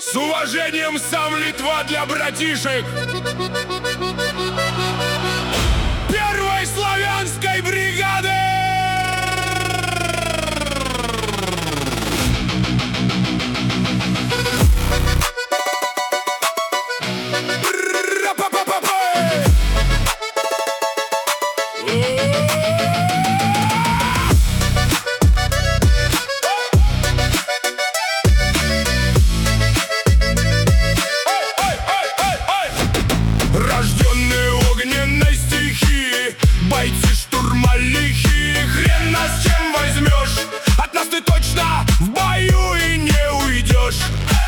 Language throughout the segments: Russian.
С уважением, сам Литва для братишек первой славянской бригады! Рожденные огненной стихии, бойцы штурма лихие. Хрен нас чем возьмешь, от нас ты точно в бою и не уйдешь.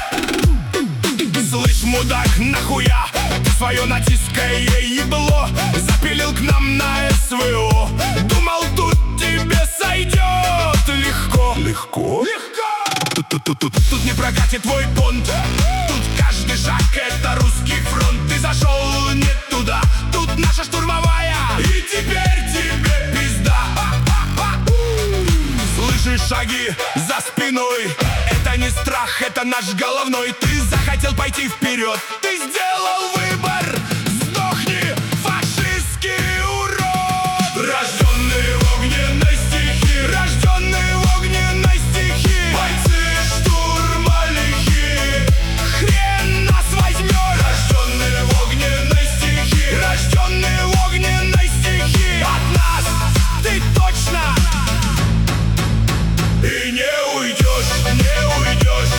Слышь, мудак, нахуя ты свое натиское ебло запилил к нам на СВО? Думал, тут тебе сойдет легко. Легко? Тут не прокатит твой понт. Тут каждый шаг это русский фронт. Ты зашел не туда, тут наша штурмовая, и теперь тебе пизда. Слышишь шаги за спиной? Это не страх, это наш головной. Ты захотел пойти вперед, ты сделал выбор. Сдохни, фашистский урод. Рожденные в огненной стихии, рожденные в огненной стихии, бойцы штурма лихие. Хрен нас возьмет. Рожденные в огненной стихии, рожденные в огненной стихии. От нас ты точно и не уйдешь, не уйдешь.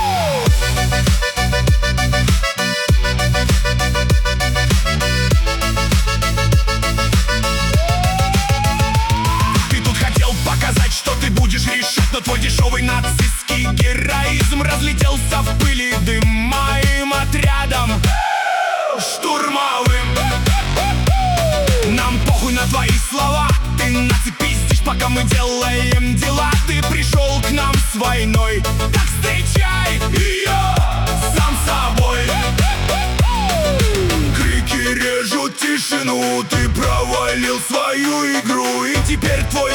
Ты тут хотел показать, что ты будешь решать, но твой дешевый нацистский героизм разлетелся в пыли дым моим отрядом штурмовым. Нам похуй на твои слова, ты нацепиздишь, пока мы делаем дела. Ты пришел к нам с войной, так встречай ее сам собой. Крики режут тишину, ты провалил свою игру, и теперь твой